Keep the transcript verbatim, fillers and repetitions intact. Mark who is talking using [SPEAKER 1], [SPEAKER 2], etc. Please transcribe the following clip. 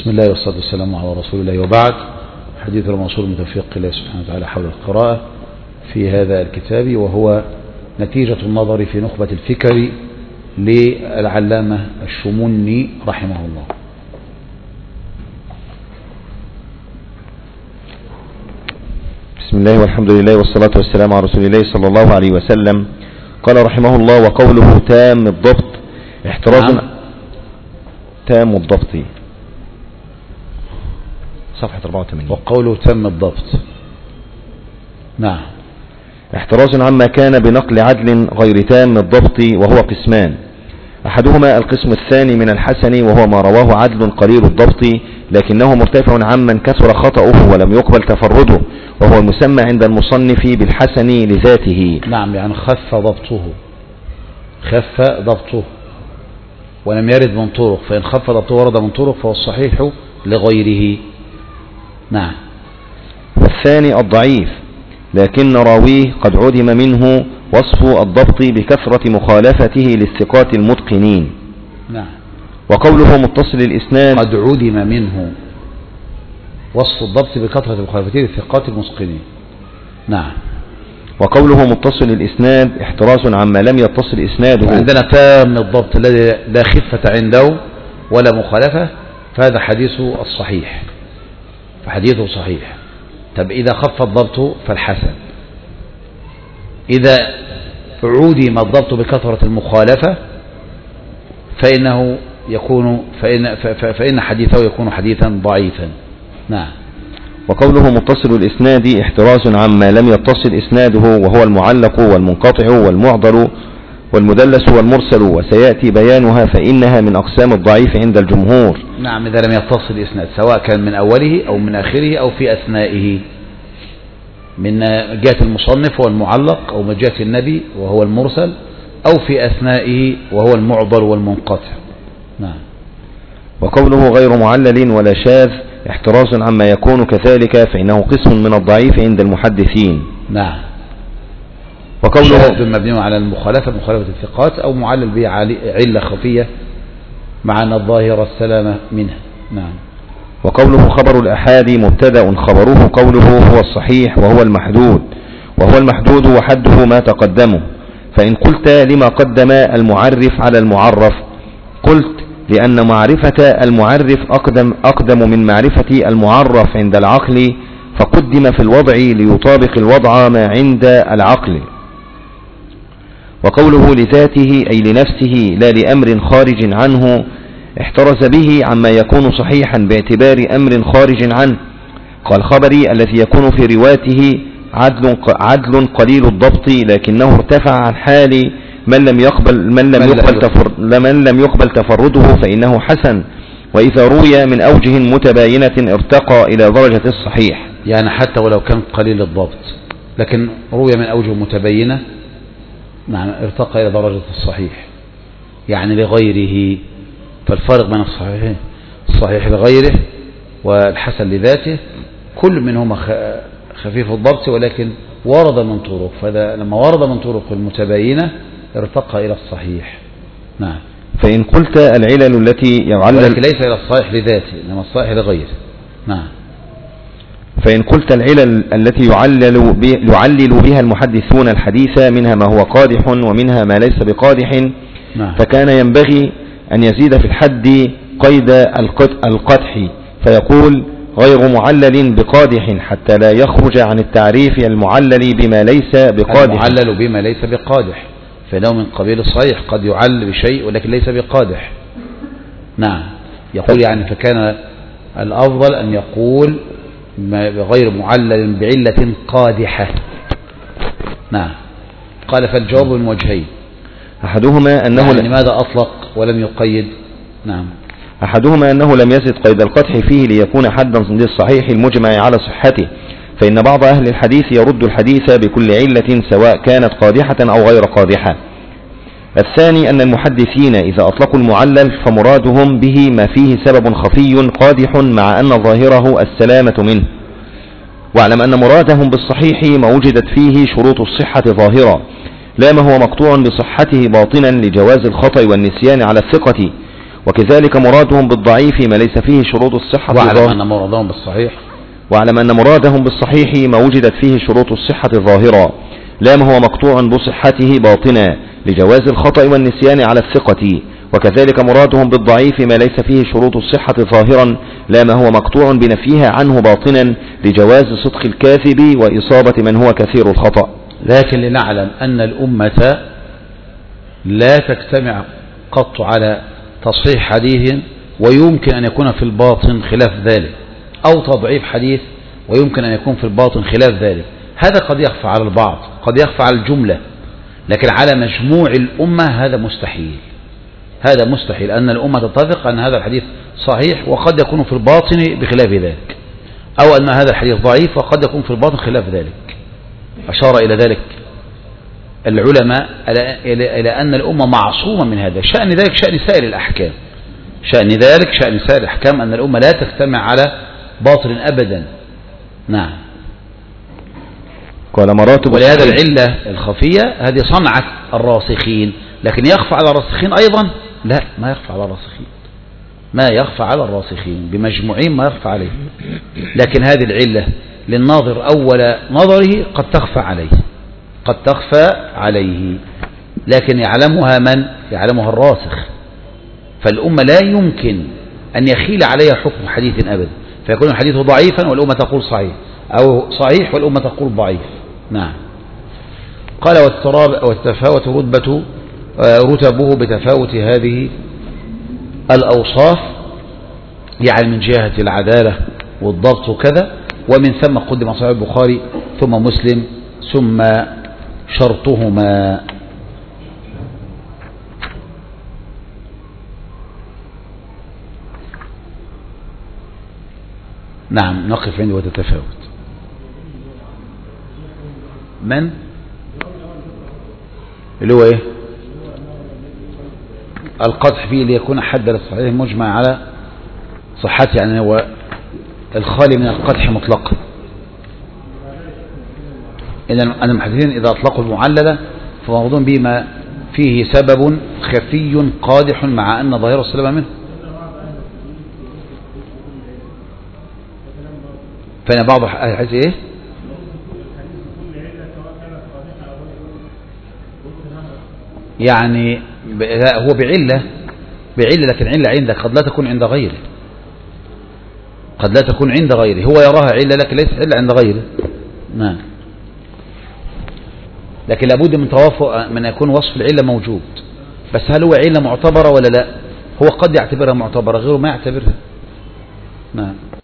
[SPEAKER 1] بسم الله والصلاة والسلام على رسول الله، وبعد. حديث الموصول من توفيق الله سبحانه وتعالى حول القراءة في هذا الكتاب، وهو نتيجة النظر في نخبة الفكر للعلامة الشموني رحمه الله.
[SPEAKER 2] بسم الله والحمد لله والصلاة والسلام على رسول الله صلى الله عليه وسلم. قال رحمه الله: وقوله تام الضبط احتراز. نعم. تام الضبط صفحة أربعة وثمانين.
[SPEAKER 1] وقوله تام الضبط. نعم.
[SPEAKER 2] احتراز عما كان بنقل عدل غير تام الضبط، وهو قسمان: أحدهما القسم الثاني من الحسن، وهو ما رواه عدل قليل الضبط لكنه مرتفع عمن كثر خطأه ولم يقبل تفرده، وهو المسمى عند المصنف بالحسن لذاته.
[SPEAKER 1] نعم، يعني خف ضبطه، خف ضبطه ولم يرد من طرق، فإن خف ضبطه ورد من طرق فهو الصحيح لغيره. نعم.
[SPEAKER 2] والثاني الضعيف لكن راويه قد عدم منه وصف الضبط بكثرة مخالفته للثقات المتقنين.
[SPEAKER 1] نعم.
[SPEAKER 2] وقوله متصل الإسناد
[SPEAKER 1] قد عدم منه وصف الضبط بكثرة مخالفته للثقات المتقنين. نعم.
[SPEAKER 2] وقوله متصل الإسناد احتراز عما لم يتصل إسناده.
[SPEAKER 1] عندنا تام الضبط الذي لا خفة عنده ولا مخالفة، فهذا حديثه الصحيح، فحديثه صحيح. طب إذا خف الضبط فالحسن. إذا عدم الضبط بكثرة المخالفة فإنه يكون فإن, فإن حديثه يكون حديثا ضعيفا. نعم.
[SPEAKER 2] وقوله متصل الإسناد احتراز عما لم يتصل إسناده، وهو المعلق والمنقطع والمعضل والمدلس والمرسل، وسيأتي بيانها فإنها من أقسام الضعيف عند الجمهور.
[SPEAKER 1] نعم، إذا لم يتصل الإسناد سواء كان من أوله أو من آخره أو في أثنائه، من جهة المصنف هو المعلق، أو من جهة النبي وهو المرسل، أو في أثنائه وهو المعضل والمنقطع. نعم.
[SPEAKER 2] وقوله غير معلل ولا شاذ احتراز عما يكون كذلك، فإنه قسم من الضعيف عند المحدثين.
[SPEAKER 1] نعم.
[SPEAKER 2] وقوله
[SPEAKER 1] شاذ مبني على المخالفة، مخالفة الثقات، أو معلل به علة خفية مع أن الظاهر السلامة منها. نعم.
[SPEAKER 2] وقوله خبر الأحاد مبتدأ خبره قوله هو الصحيح وهو المحدود، وهو المحدود وحده ما تقدمه. فإن قلت لما قدم المعرف على المعرف، قلت لأن معرفة المعرف أقدم, أقدم من معرفة المعرف عند العقل، فقدم في الوضع ليطابق الوضع ما عند العقل. وقوله لذاته أي لنفسه لا لأمر خارج عنه احترز به عما يكون صحيحا باعتبار أمر خارج عنه، كالخبر الذي يكون في رواته عدل, عدل قليل الضبط لكنه ارتفع عن حال من لم يقبل, من لم يقبل, تفر من لم يقبل تفرده فإنه حسن، وإذا روي من أوجه متباينة ارتقى إلى درجة الصحيح.
[SPEAKER 1] يعني حتى ولو كان قليل الضبط لكن روي من أوجه متباينة، نعم، ارتقى إلى درجة الصحيح، يعني لغيره. فالفرق بين الصحيح الصحيح لغيره والحسن لذاته كل منهما خفيف الضبط ولكن ورد من طرق، فإذا لما ورد من طرق المتباينة ارتقى إلى الصحيح. نعم.
[SPEAKER 2] فإن قلت العلل التي يعلل،
[SPEAKER 1] ولكن ليس إلى الصحيح لذاته إنما الصحيح لغيره. نعم.
[SPEAKER 2] فإن قلت العلل التي يعلل, يعلل بها المحدثون الحديث منها ما هو قادح ومنها ما ليس بقادح. نعم. فكان ينبغي أن يزيد في الحد قيد القدح فيقول غير معلل بقادح حتى لا يخرج عن التعريف المعلل بما ليس بقادح.
[SPEAKER 1] المعلل بما ليس بقادح فإنه من قبيل الصحيح، قد يعلل بشيء ولكن ليس بقادح. نعم. يقول يعني فكان الأفضل أن يقول غير معلل بعلة قادحة. نعم. قال فالجواب من وجهين:
[SPEAKER 2] أحدهما أنه
[SPEAKER 1] يعني لماذا أطلق ولم يقيد؟ نعم.
[SPEAKER 2] أحدهما أنه لم يزد قيد القدح فيه ليكون حدا للصحيح المجمع على صحته، فإن بعض أهل الحديث يرد الحديث بكل علة سواء كانت قادحة أو غير قادحة. الثاني أن المحدثين إذا أطلقوا المعلل فمرادهم به ما فيه سبب خفي قادح مع أن ظاهره السلامة منه. واعلم أن مرادهم بالصحيح ما وجدت فيه شروط الصحة ظاهرة، لا ما هو مقطوع بصحته باطنا لجواز الخطأ والنسيان على الثقة، وكذلك مرادهم بالضعيف ما ليس فيه شروط الصحة
[SPEAKER 1] واعلم أن مرادهم بالصحيح
[SPEAKER 2] واعلم أن مرادهم بالصحيح ما وجدت فيه شروط الصحة الظاهرة لا ما هو مقطوع بصحته باطنا لجواز الخطأ والنسيان على الثقة. وكذلك مرادهم بالضعيف ما ليس فيه شروط الصحة ظاهرا لا ما هو مقطوع بنفيها عنه باطنا لجواز صدق الكاذب وإصابة من هو كثير الخطأ.
[SPEAKER 1] لكن لنعلم أن الأمة لا تجتمع قط على تصحيح حديث ويمكن أن يكون في الباطن خلاف ذلك، أو تضعيف حديث ويمكن أن يكون في الباطن خلاف ذلك. هذا قد يخفى على البعض، قد يخفى على الجملة، لكن على مجموع الأمة هذا مستحيل. هذا مستحيل أن الأمة تتفق أن هذا الحديث صحيح وقد يكون في الباطن بخلاف ذلك، أو أن هذا الحديث ضعيف وقد يكون في الباطن خلاف ذلك. أشار إلى ذلك العلماء إلى أن الأمة معصومة من هذا. شأن ذلك شأن سائر الأحكام، شأن ذلك شأن سائر الأحكام أن الأمة لا تجتمع على باطل أبدا. نعم. ولهذا العلة الخفية هذه صنعة الراسخين، لكن يخفى على الراسخين أيضا؟ لا، ما يخفى على الراسخين، ما يخفى على الراسخين بمجموعين ما يخفى عليه. لكن هذه العلة للناظر أول نظره قد تخفى عليه، قد تخفى عليه، لكن يعلمها من؟ يعلمها الراسخ. فالأمة لا يمكن أن يخيل عليها حكم حديث أبدا، فيكون الحديث ضعيفا والأمة تقول صحيح، أو صحيح والأمة تقول ضعيف. نعم. قال والتفاوت رتبة رتبه بتفاوت هذه الأوصاف، يعني من جهة العدالة والضبط وكذا، ومن ثم قدم صحيح البخاري ثم مسلم ثم شرطهما. نعم. نقف عنده وتتفاوت. من اللي هو ايه؟ القدح فيه ليكون حد للصحيح مجمع على صحته، يعني هو الخالي من القدح مطلقا. إذن المحدثين إذا أطلقوا المعللة فموضوع بما فيه سبب خفي قادح مع أن ظاهر السلامة منه. فإن بعض الحديث إيه؟ يعني هو بعلة بعلة لكن علة عندك قد لا تكون عند غيره، قد لا تكون عند غيره، هو يراها علة لكن ليست علة عند غيره. نعم. لكن لابد من توافق من يكون وصف العلة موجود، بس هل هو علة معتبرة ولا لا؟ هو قد يعتبرها معتبرة، غيره ما يعتبرها. نعم.